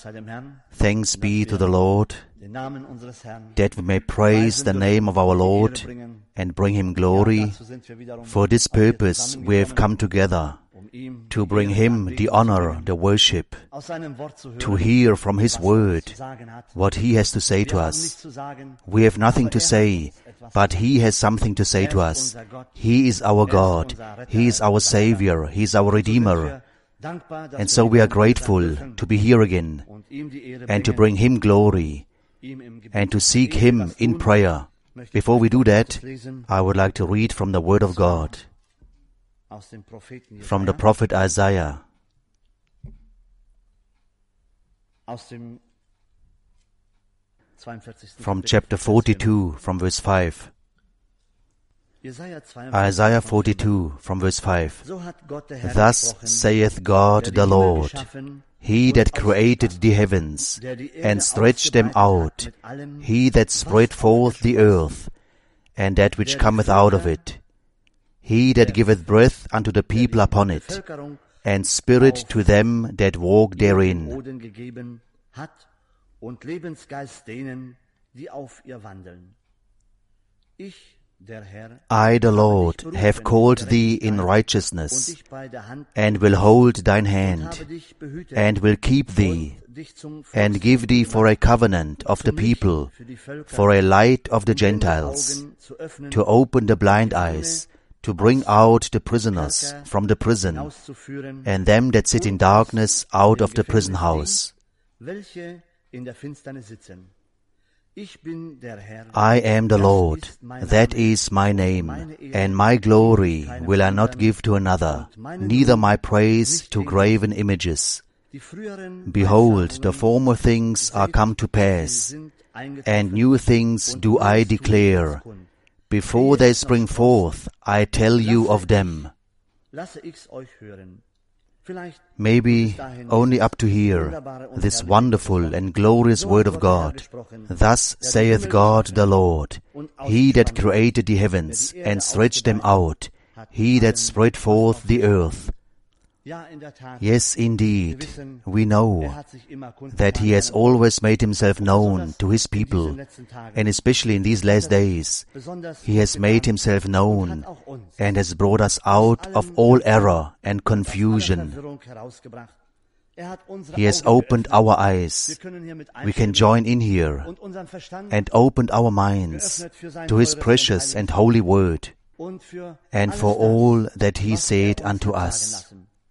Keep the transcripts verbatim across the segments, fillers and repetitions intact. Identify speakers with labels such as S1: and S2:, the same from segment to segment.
S1: Thanks be to the Lord, that we may praise the name of our Lord and bring Him glory. For this purpose we have come together, to bring Him the honor, the worship, to hear from His word what He has to say to us. We have nothing to say, but He has something to say to us. He is our God, He is our Savior, He is our Redeemer. And so we are grateful to be here again and to bring Him glory and to seek Him in prayer. Before we do that, I would like to read from the Word of God, from the prophet Isaiah, from chapter forty-two, from verse five. Isaiah forty-two, from verse five. Thus saith God the Lord, He that created the heavens, and stretched them out, He that spread forth the earth, and that which cometh out of it, He that giveth breath unto the people upon it, and spirit to them that walk therein. I, the Lord, have called thee in righteousness, and will hold thine hand, and will keep thee, and give thee for a covenant of the people, for a light of the Gentiles, to open the blind eyes, to bring out the prisoners from the prison, and them that sit in darkness out of the prison house. I am the Lord, that is my name, and my glory will I not give to another, neither my praise to graven images. Behold, the former things are come to pass, and new things do I declare. Before they spring forth, I tell you of them. Maybe only up to here, this wonderful and glorious word of God. Thus saith God the Lord, He that created the heavens, and stretched them out, He that spread forth the earth. Yes, indeed, we know that He has always made Himself known to His people, and especially in these last days, He has made Himself known and has brought us out of all error and confusion. He has opened our eyes. We can join in here and opened our minds to His precious and holy word, and for all that He said unto us.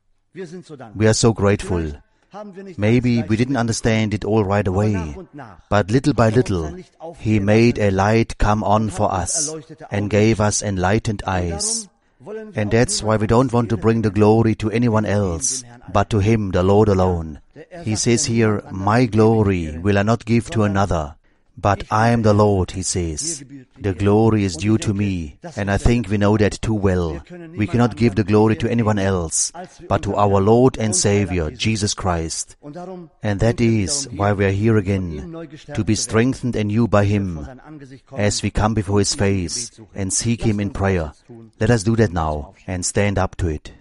S1: We are so grateful. Maybe we didn't understand it all right away, but little by little, He made a light come on for us and gave us enlightened eyes. And that's why we don't want to bring the glory to anyone else, but to Him, the Lord alone. He says here, my glory will I not give to another, but I am the Lord, He says. The glory is due to me, and I think we know that too well. We cannot give the glory to anyone else, but to our Lord and Savior, Jesus Christ. And that is why we are here again, to be strengthened anew by Him, as we come before His face and seek Him in prayer. Let us do that now, and stand up to it.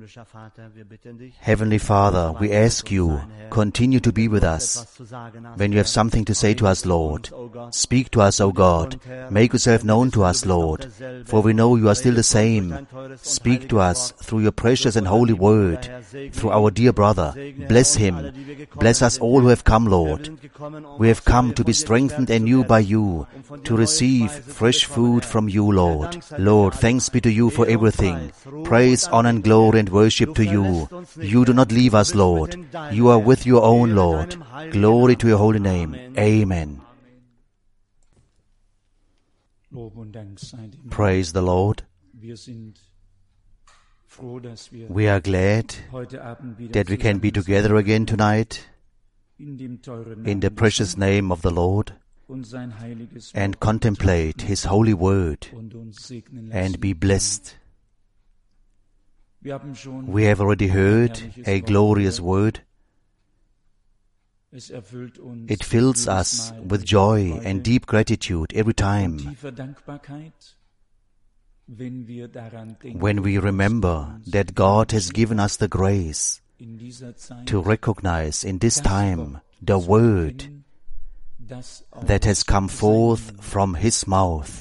S1: Heavenly Father, we ask you, continue to be with us. When you have something to say to us, Lord, speak to us, O God. Make yourself known to us, Lord, for we know you are still the same. Speak to us through your precious and holy word, through our dear brother. Bless him. Bless us all who have come, Lord. We have come to be strengthened anew by you, to receive fresh food from you, Lord. Lord, thanks be to you for everything. Praise, honor, and glory and worship to you. You do not leave us, Lord. You are with your own, Lord. Glory to your holy name. Amen. Praise the Lord. We are glad that we can be together again tonight in the precious name of the Lord and contemplate His holy word and be blessed. We have already heard a glorious word. It fills us with joy and deep gratitude every time when we remember that God has given us the grace to recognize in this time the word that has come forth from his mouth.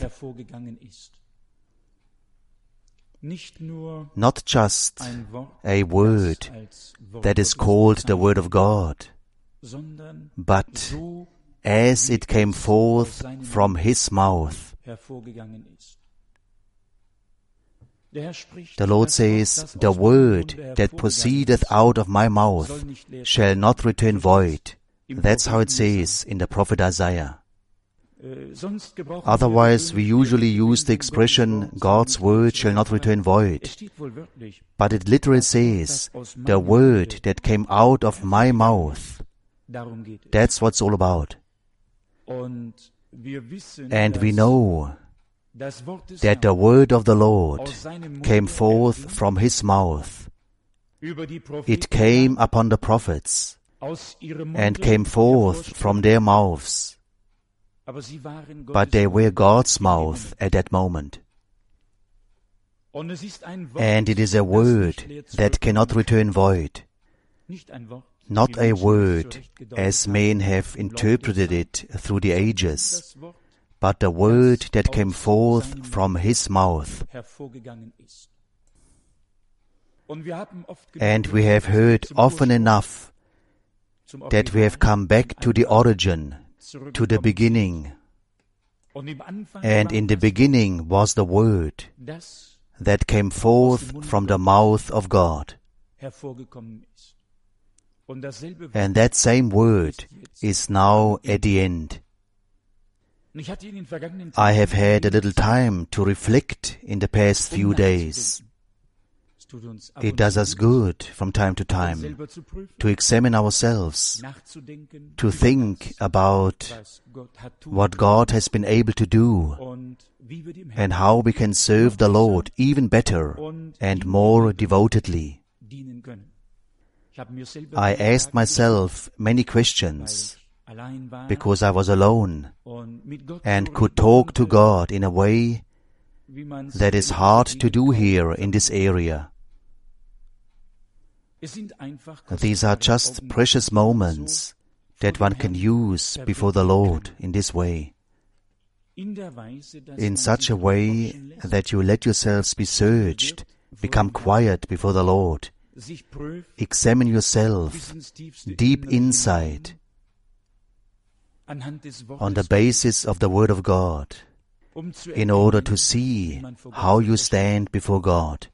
S1: Not just a word that is called the word of God, but as it came forth from his mouth. The Lord says, the word that proceedeth out of my mouth shall not return void. That's how it says in the prophet Isaiah. Otherwise, we usually use the expression, God's word shall not return void. But it literally says, the word that came out of my mouth. That's what it's all about. And we know that the word of the Lord came forth from his mouth. It came upon the prophets and came forth from their mouths. But they were God's mouth at that moment. And it is a word that cannot return void. Not a word as men have interpreted it through the ages, but the word that came forth from his mouth. And we have heard often enough that we have come back to the origin, to the beginning. And in the beginning was the word that came forth from the mouth of God. And that same word is now at the end. I have had a little time to reflect in the past few days. It does us good from time to time to examine ourselves, to think about what God has been able to do and how we can serve the Lord even better and more devotedly. I asked myself many questions because I was alone and could talk to God in a way that is hard to do here in this area. These are just precious moments that one can use before the Lord in this way. In such a way that you let yourselves be searched, become quiet before the Lord, examine yourself deep inside on the basis of the Word of God, in order to see how you stand before God.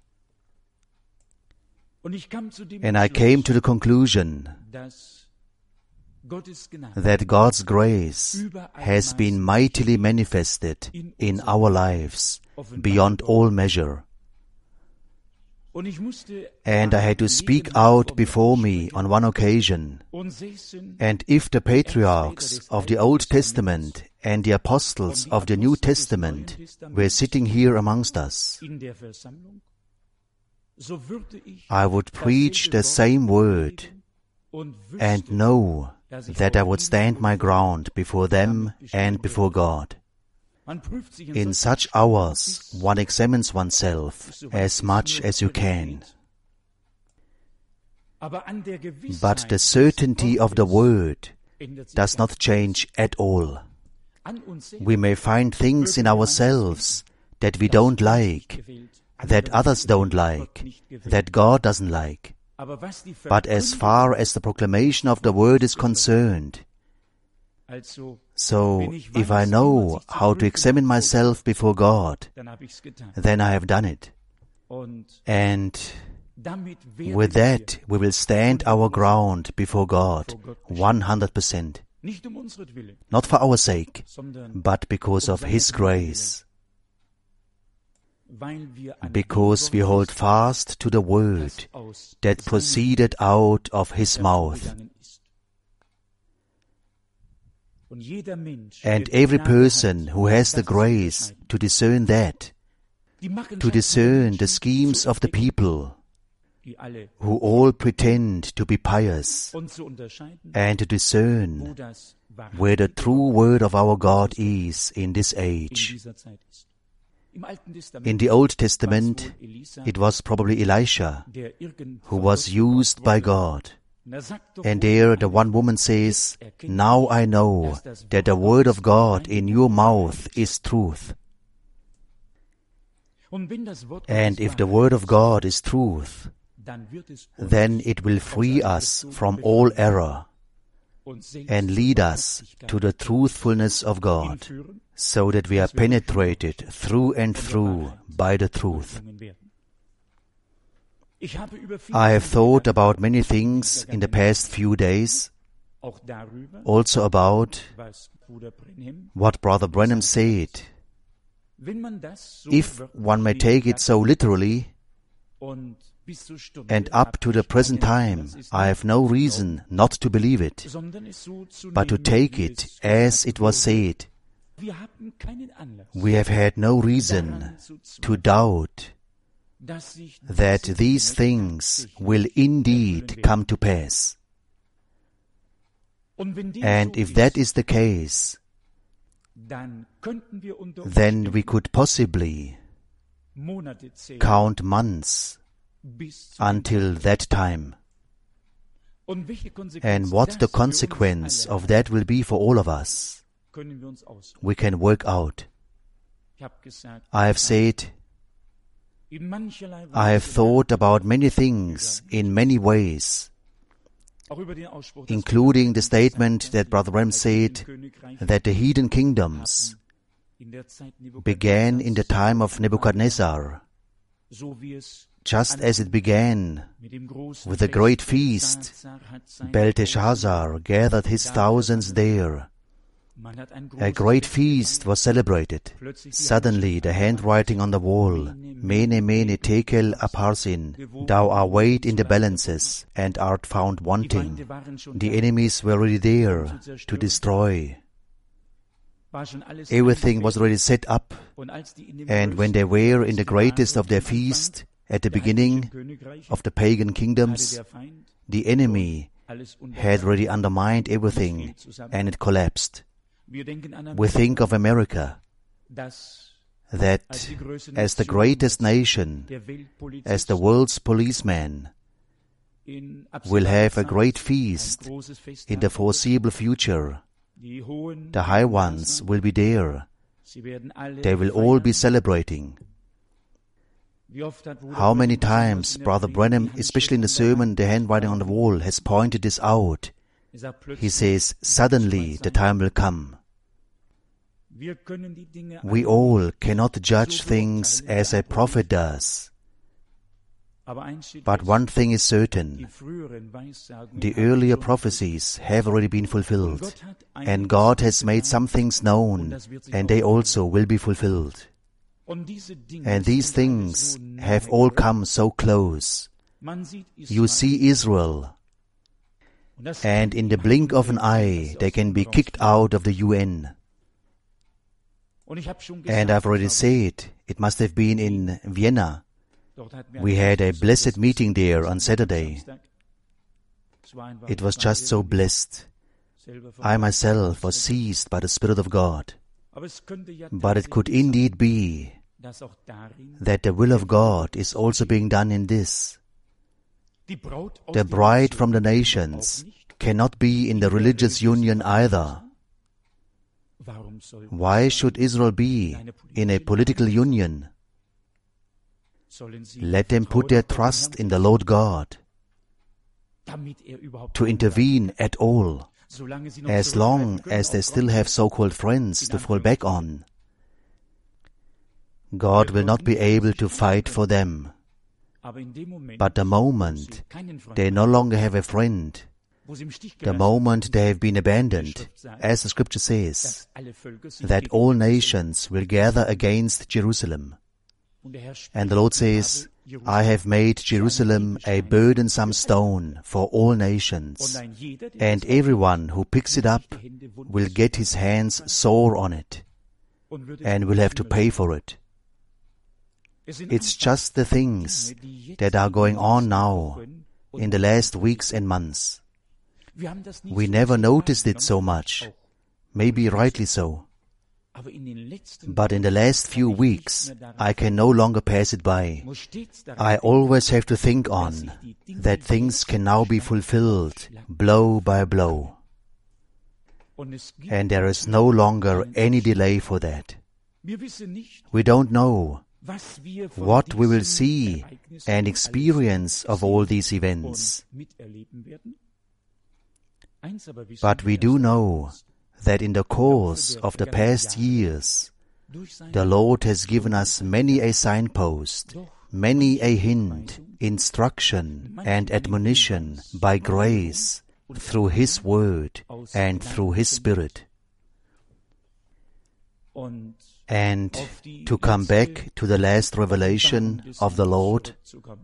S1: And I came to the conclusion that God's grace has been mightily manifested in our lives beyond all measure. And I had to speak out before me on one occasion. And if the patriarchs of the Old Testament and the apostles of the New Testament were sitting here amongst us, I would preach the same word and know that I would stand my ground before them and before God. In such hours, one examines oneself as much as you can. But the certainty of the Word does not change at all. We may find things in ourselves that we don't like, that others don't like, that God doesn't like. But as far as the proclamation of the Word is concerned, so if I know how to examine myself before God, then I have done it. And with that, we will stand our ground before God one hundred percent. Not for our sake, but because of His grace. Because we hold fast to the word that proceeded out of His mouth. And every person who has the grace to discern that, to discern the schemes of the people, who all pretend to be pious, and to discern where the true word of our God is in this age. In the Old Testament, it was probably Elisha who was used by God And there the one woman says, "Now I know that the word of God in your mouth is truth." And if the word of God is truth, then it will free us from all error and lead us to the truthfulness of God, so that we are penetrated through and through by the truth. I have thought about many things in the past few days, also about what Brother Branham said. If one may take it so literally, and up to the present time, I have no reason not to believe it, but to take it as it was said. We have had no reason to doubt that these things will indeed come to pass. And if that is the case, then we could possibly count months until that time. And what the consequence of that will be for all of us, we can work out. I have said, I have thought about many things in many ways, including the statement that Brother Branham said that the heathen kingdoms began in the time of Nebuchadnezzar, just as it began with the great feast. Belteshazzar gathered his thousands there. A great feast was celebrated. Suddenly the handwriting on the wall, Mene, Mene, Tekel, Upharsin, thou art weighed in the balances, and art found wanting. The enemies were already there to destroy. Everything was already set up, and when they were in the greatest of their feast, at the beginning of the pagan kingdoms, the enemy had already undermined everything, and it collapsed. We think of America, that as the greatest nation, as the world's policeman, will have a great feast in the foreseeable future. The high ones will be there. They will all be celebrating. How many times Brother Branham, especially in the sermon, the handwriting on the wall, has pointed this out. He says, suddenly the time will come. We all cannot judge things as a prophet does. But one thing is certain. The earlier prophecies have already been fulfilled, and God has made some things known, and they also will be fulfilled. And these things have all come so close. You see Israel, and in the blink of an eye they can be kicked out of the U N. And I've already said, it must have been in Vienna. We had a blessed meeting there on Saturday. It was just so blessed. I myself was seized by the Spirit of God. But it could indeed be that the will of God is also being done in this. The bride from the nations cannot be in the religious union either. Why should Israel be in a political union? Let them put their trust in the Lord God to intervene at all, as long as they still have so-called friends to fall back on. God will not be able to fight for them. But the moment they no longer have a friend, the moment they have been abandoned, as the Scripture says, that all nations will gather against Jerusalem. And the Lord says, I have made Jerusalem a burdensome stone for all nations, and everyone who picks it up will get his hands sore on it, and will have to pay for it. It's just the things that are going on now, in the last weeks and months. We never noticed it so much, maybe rightly so. But in the last few weeks, I can no longer pass it by. I always have to think on that things can now be fulfilled blow by blow. And there is no longer any delay for that. We don't know what we will see and experience of all these events. But we do know that in the course of the past years, the Lord has given us many a signpost, many a hint, instruction and admonition by grace, through His Word and through His Spirit. And to come back to the last revelation of the Lord,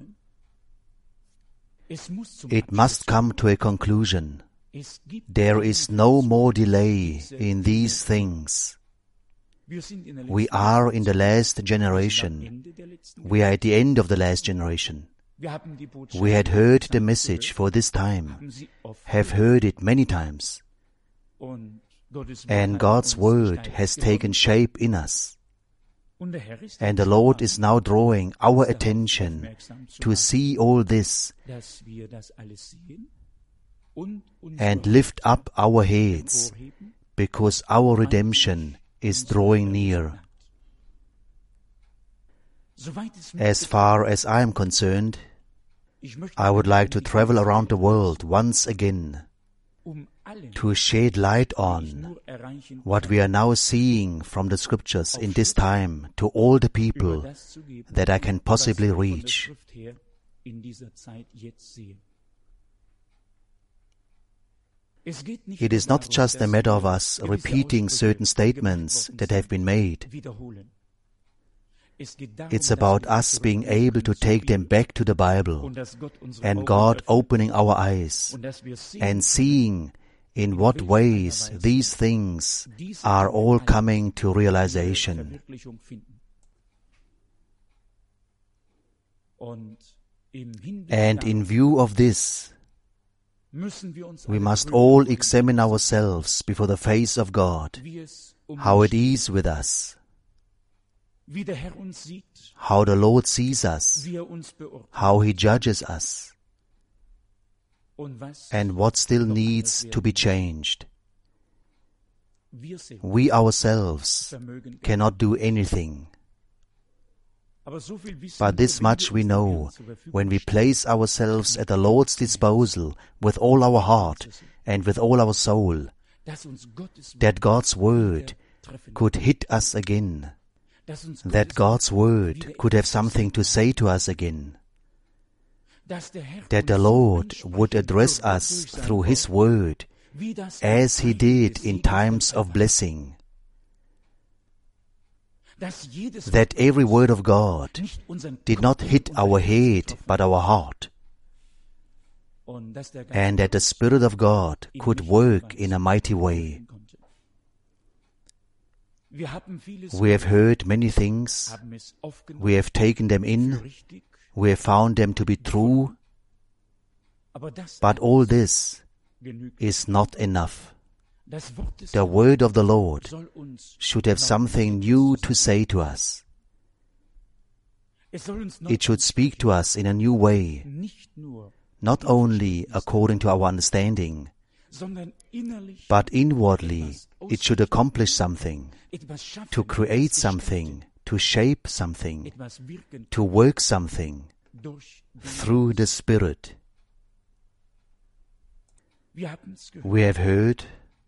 S1: it must come to a conclusion. There is no more delay in these things. We are in the last generation. We are at the end of the last generation. We had heard the message for this time, have heard it many times, and God's Word has taken shape in us. And the Lord is now drawing our attention to see all this and lift up our heads, because our redemption is drawing near. As far as I am concerned, I would like to travel around the world once again to shed light on what we are now seeing from the Scriptures in this time to all the people that I can possibly reach. It is not just a matter of us repeating certain statements that have been made. It's about us being able to take them back to the Bible, and God opening our eyes and seeing in what ways these things are all coming to realization. And in view of this, we must all examine ourselves before the face of God, how it is with us, how the Lord sees us, how He judges us, and what still needs to be changed. We ourselves cannot do anything. But this much we know, when we place ourselves at the Lord's disposal with all our heart and with all our soul, that God's Word could hit us again, that God's Word could have something to say to us again, that the Lord would address us through His Word as He did in times of blessing, that every word of God did not hit our head but our heart, and that the Spirit of God could work in a mighty way. We have heard many things, we have taken them in, we have found them to be true, but all this is not enough. The word of the Lord should have something new to say to us. It should speak to us in a new way, not only according to our understanding, but inwardly it should accomplish something, to create something, to shape something, to work something through the Spirit. We have heard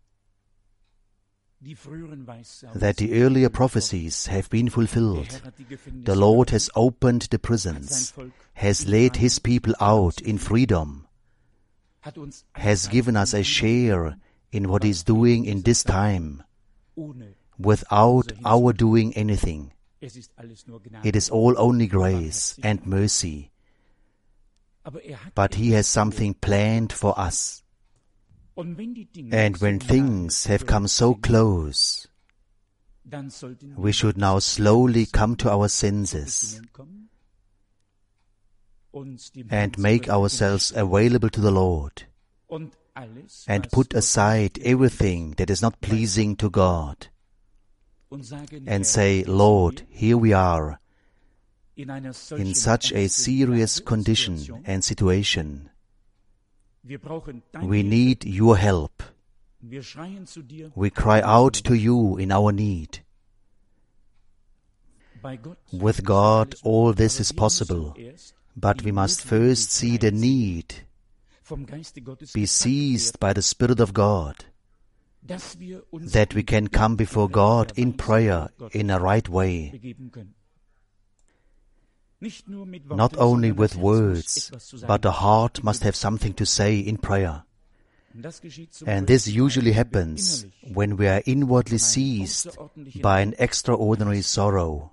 S1: that the earlier prophecies have been fulfilled. The Lord has opened the prisons, has led His people out in freedom, has given us a share in what He is doing in this time, without our doing anything. It is all only grace and mercy. But He has something planned for us. And when things have come so close, we should now slowly come to our senses and make ourselves available to the Lord and put aside everything that is not pleasing to God. and say, Lord, here we are, in such a serious condition and situation. We need your help. We cry out to you in our need. With God, all this is possible, but we must first see the need, be seized by the Spirit of God, that we can come before God in prayer in a right way. Not only with words, but the heart must have something to say in prayer. And this usually happens when we are inwardly seized by an extraordinary sorrow.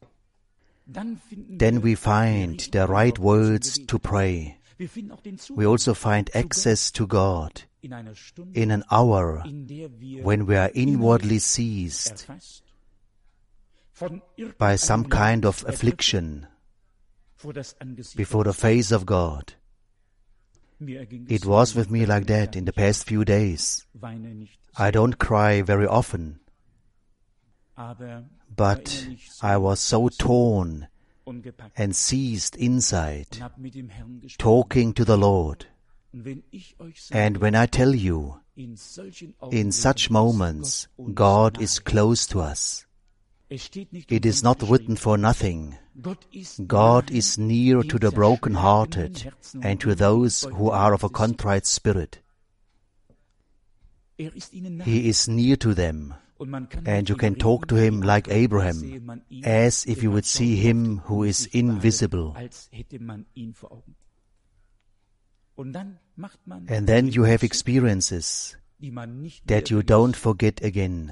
S1: Then we find the right words to pray. We also find access to God in an hour when we are inwardly seized by some kind of affliction before the face of God. It was with me like that in the past few days. I don't cry very often, but I was so torn and seized inside, talking to the Lord. And when I tell you, in such moments, God is close to us. It is not written for nothing. God is near to the broken-hearted and to those who are of a contrite spirit. He is near to them, and you can talk to Him like Abraham, as if you would see Him who is invisible. And then you have experiences that you don't forget again.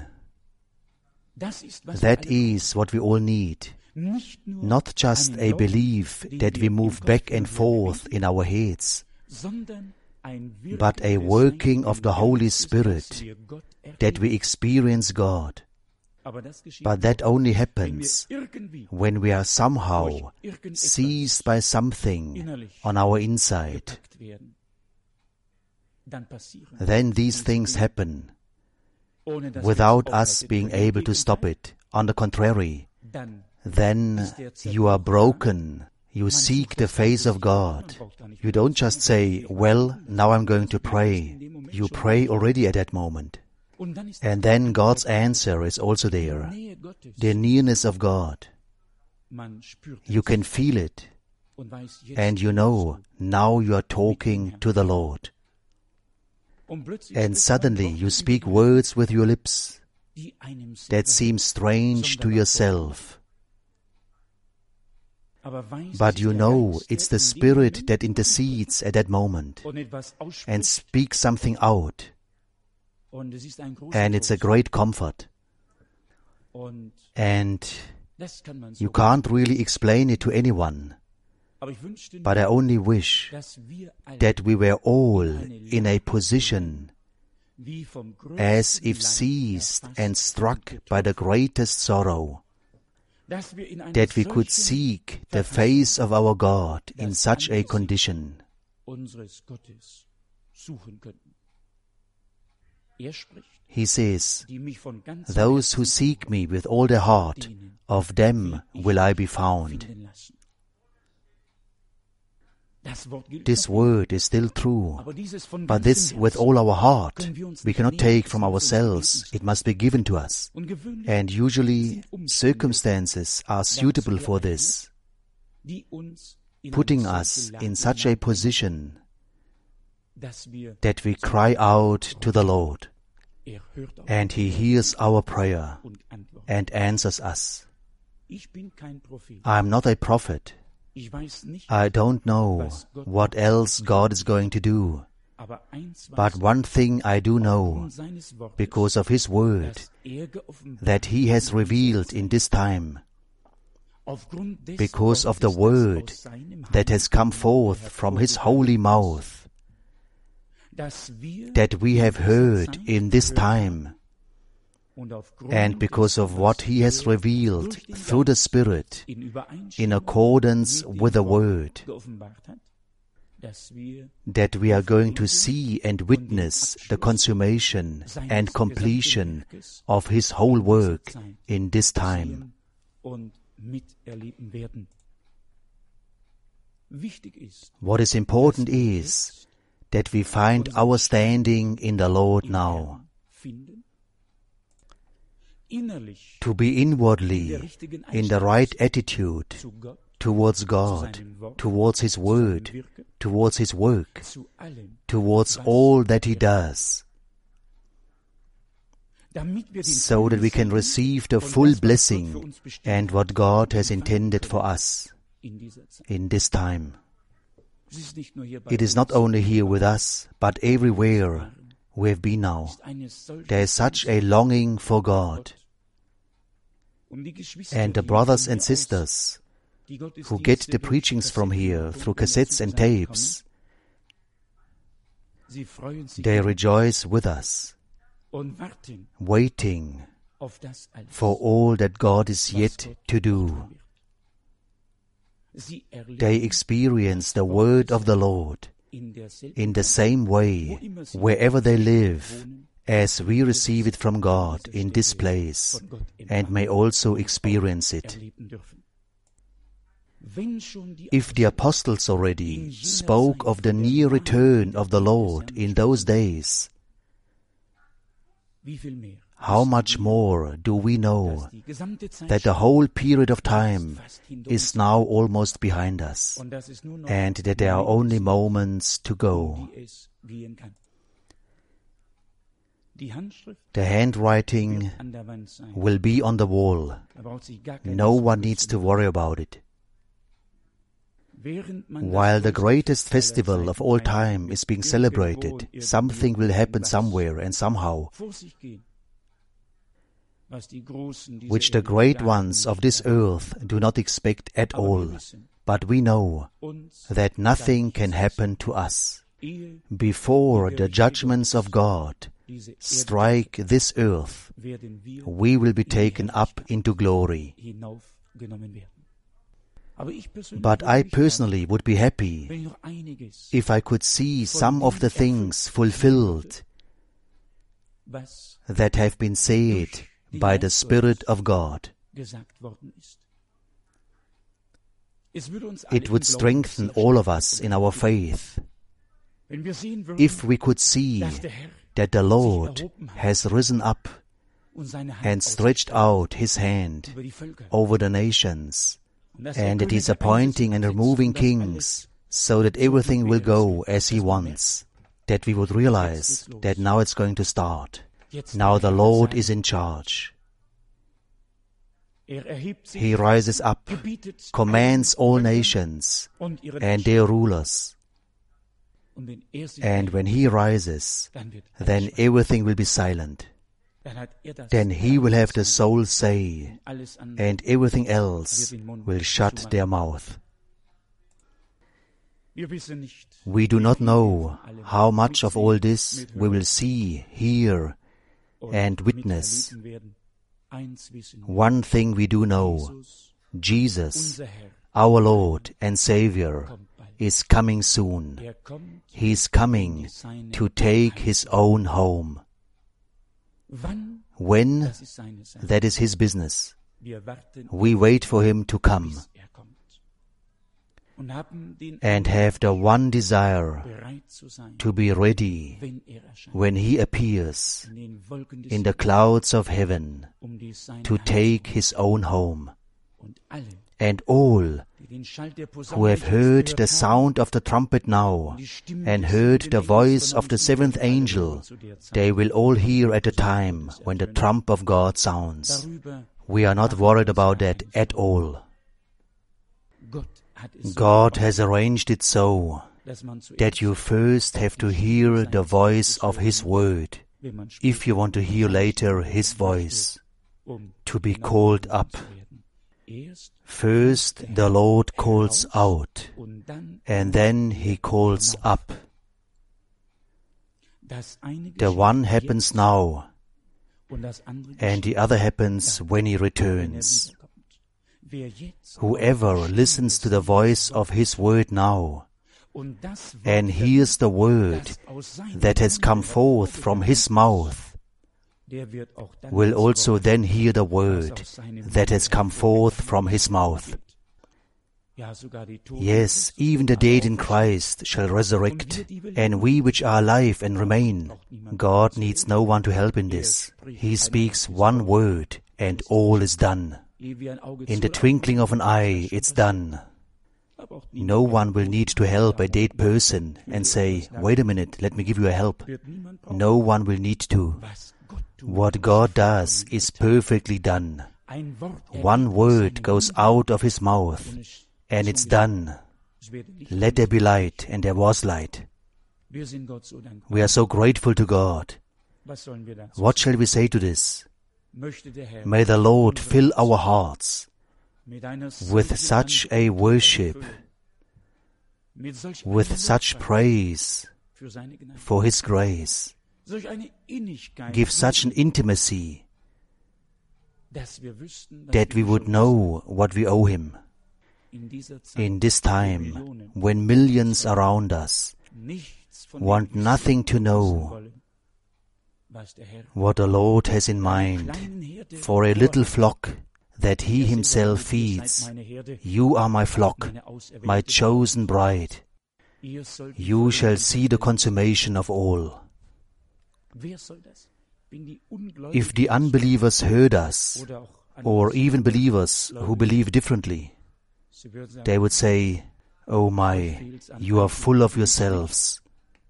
S1: That is what we all need. Not just a belief that we move back and forth in our heads, but a working of the Holy Spirit, that we experience God. But that only happens when we are somehow seized by something on our inside. Then these things happen without us being able to stop it. On the contrary, then you are broken. You seek the face of God. You don't just say, well, now I'm going to pray. You pray already at that moment. And then God's answer is also there. The nearness of God. You can feel it. And you know, now you are talking to the Lord. And suddenly you speak words with your lips that seem strange to yourself. But you know it's the Spirit that intercedes at that moment and speaks something out. And it's a great comfort. And you can't really explain it to anyone. But I only wish that we were all in a position as if seized and struck by the greatest sorrow, that we could seek the face of our God in such a condition. He says, those who seek me with all their heart, of them will I be found. This word is still true, but this with all our heart we cannot take from ourselves. It must be given to us. And usually circumstances are suitable for this, putting us in such a position that we cry out to the Lord, and He hears our prayer and answers us. I am not a prophet. I don't know what else God is going to do. But one thing I do know, because of His word, that He has revealed in this time, because of the word that has come forth from His holy mouth, that we have heard in this time, and because of what He has revealed through the Spirit in accordance with the Word, that we are going to see and witness the consummation and completion of His whole work in this time. What is important is that we find our standing in the Lord now. To be inwardly in the right attitude towards God, towards His Word, towards His work, towards all that He does, so that we can receive the full blessing and what God has intended for us in this time. It is not only here with us, but everywhere we have been now. There is such a longing for God. And the brothers and sisters who get the preachings from here through cassettes and tapes, they rejoice with us, waiting for all that God is yet to do. They experience the word of the Lord in the same way wherever they live, as we receive it from God in this place, and may also experience it. If the apostles already spoke of the near return of the Lord in those days, how much more do we know that the whole period of time is now almost behind us, and that there are only moments to go. The handwriting will be on the wall. No one needs to worry about it. While the greatest festival of all time is being celebrated, something will happen somewhere and somehow, which the great ones of this earth do not expect at all. But we know that nothing can happen to us before the judgments of God strike this earth. We will be taken up into glory. But I personally would be happy if I could see some of the things fulfilled that have been said by the Spirit of God. It would strengthen all of us in our faith if we could see that the Lord has risen up and stretched out His hand over the nations, and that He is appointing and removing kings so that everything will go as He wants, that we would realize that now it's going to start. Now the Lord is in charge. He rises up, commands all nations and their rulers. And when He rises, then everything will be silent. Then He will have the sole say, and everything else will shut their mouth. We do not know how much of all this we will see, hear, and witness. One thing we do know: Jesus, our Lord and Savior, is coming soon. He is coming to take His own home. When? That is His business. We wait for Him to come and have the one desire to be ready when He appears in the clouds of heaven to take His own home. And all who have heard the sound of the trumpet now and heard the voice of the seventh angel, they will all hear at the time when the trump of God sounds. We are not worried about that at all. God has arranged it so that you first have to hear the voice of His word, if you want to hear later His voice, to be called up. First the Lord calls out, and then He calls up. The one happens now, and the other happens when He returns. Whoever listens to the voice of His word now and hears the word that has come forth from his mouth, will also then hear the word that has come forth from his mouth. Yes, even the dead in Christ shall resurrect, and we which are alive and remain. God needs no one to help in this. He speaks one word, and all is done. In the twinkling of an eye, it's done. No one will need to help a dead person and say, wait a minute, let me give you a help. No one will need to. What God does is perfectly done. One word goes out of his mouth, and it's done. Let there be light, and there was light. We are so grateful to God. What shall we say to this? May the Lord fill our hearts with such a worship, with such praise for His grace. Give such an intimacy that we would know what we owe Him. In this time, when millions around us want nothing to know what the Lord has in mind for a little flock that He Himself feeds. You are my flock, my chosen bride. You shall see the consummation of all. If the unbelievers heard us, or even believers who believe differently, they would say, oh my, you are full of yourselves.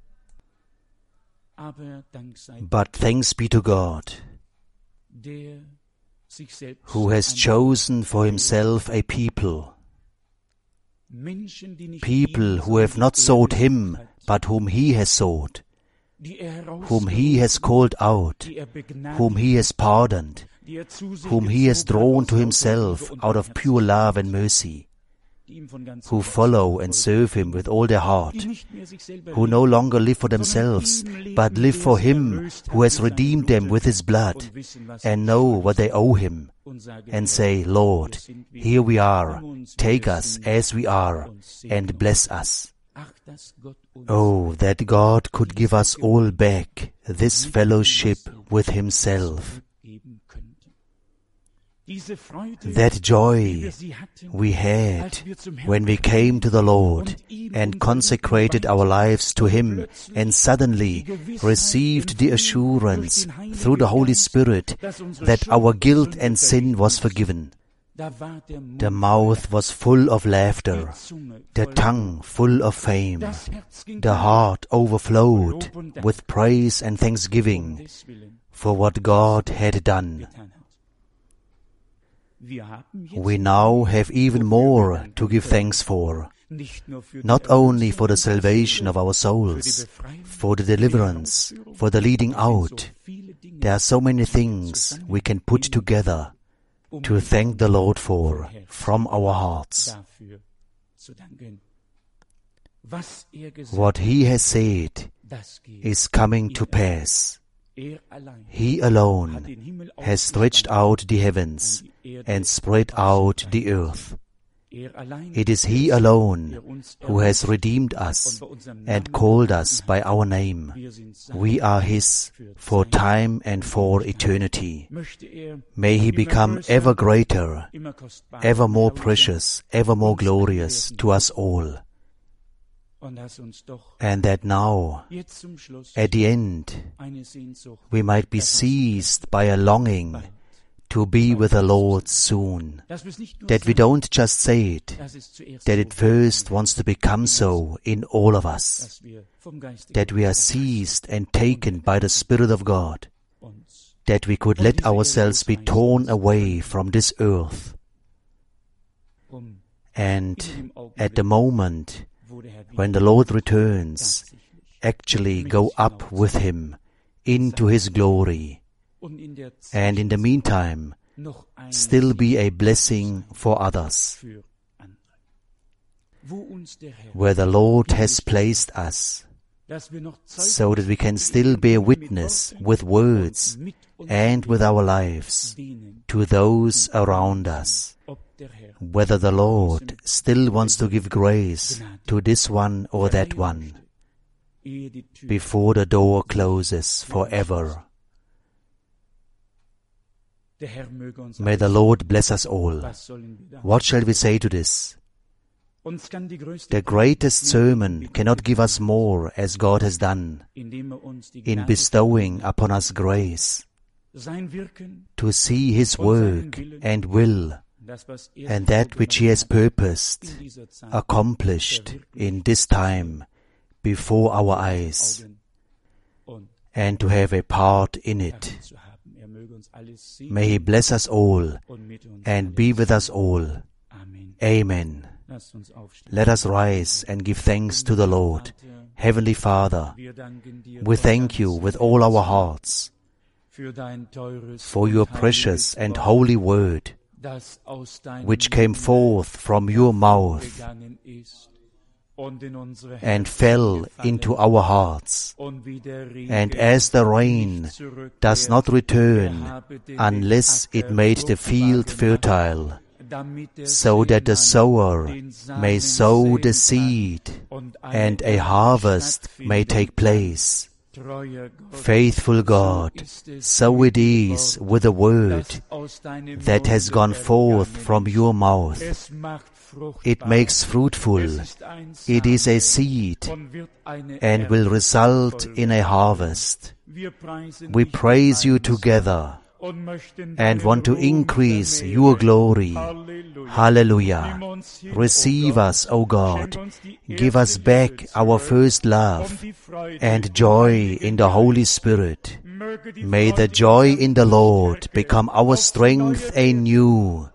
S1: But thanks be to God, who has chosen for Himself a people, people who have not sought Him, but whom He has sought, whom He has called out, whom He has pardoned, whom He has drawn to Himself out of pure love and mercy, who follow and serve Him with all their heart, who no longer live for themselves, but live for Him who has redeemed them with His blood, and know what they owe Him, and say, Lord, here we are, take us as we are, and bless us. Oh, that God could give us all back this fellowship with Himself. That joy we had when we came to the Lord and consecrated our lives to Him and suddenly received the assurance through the Holy Spirit that our guilt and sin was forgiven. The mouth was full of laughter, the tongue full of fame, the heart overflowed with praise and thanksgiving for what God had done. We now have even more to give thanks for, not only for the salvation of our souls, for the deliverance, for the leading out. There are so many things we can put together to thank the Lord for from our hearts. What He has said is coming to pass. He alone has stretched out the heavens and spread out the earth. It is He alone who has redeemed us and called us by our name. We are His for time and for eternity. May He become ever greater, ever more precious, ever more glorious to us all. And that now, at the end, we might be seized by a longing to be with the Lord soon. That we don't just say it, that it first wants to become so in all of us. That we are seized and taken by the Spirit of God. That we could let ourselves be torn away from this earth. And at the moment when the Lord returns, actually go up with Him into His glory, and in the meantime, still be a blessing for others. Where the Lord has placed us, so that we can still bear witness with words and with our lives to those around us, whether the Lord still wants to give grace to this one or that one before the door closes forever. May the Lord bless us all. What shall we say to this? The greatest sermon cannot give us more as God has done in bestowing upon us grace to see His work and will and that which He has purposed accomplished in this time before our eyes, and to have a part in it. May He bless us all and be with us all. Amen. Let us rise and give thanks to the Lord. Heavenly Father, we thank You with all our hearts for Your precious and holy word, which came forth from Your mouth and fell into our hearts. And as the rain does not return unless it made the field fertile, so that the sower may sow the seed and a harvest may take place. Faithful God, so it is with the word that has gone forth from Your mouth. It makes fruitful, it is a seed, and will result in a harvest. We praise You together and want to increase Your glory. Hallelujah. Receive us, O God. Give us back our first love and joy in the Holy Spirit. May the joy in the Lord become our strength anew.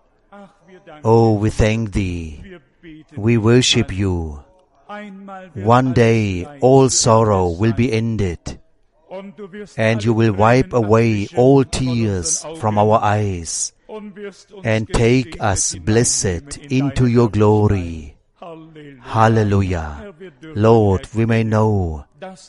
S1: Oh, we thank Thee. We worship You. One day all sorrow will be ended, and You will wipe away all tears from our eyes and take us blessed into Your glory. Hallelujah. Lord, we may know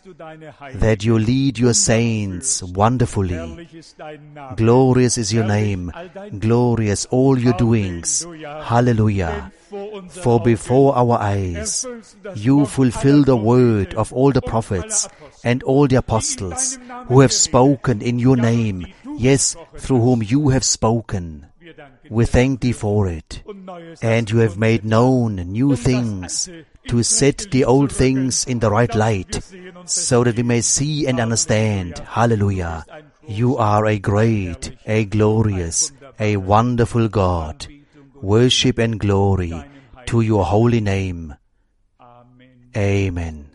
S1: that You lead Your saints wonderfully. Glorious is Your name, glorious all Your doings. Hallelujah. For before our eyes You fulfill the word of all the prophets and all the apostles who have spoken in Your name, yes, through whom You have spoken. We thank Thee for it. And You have made known new things to set the old things in the right light, so that we may see and understand. Hallelujah. You are a great, a glorious, a wonderful God. Worship and glory to Your holy name. Amen.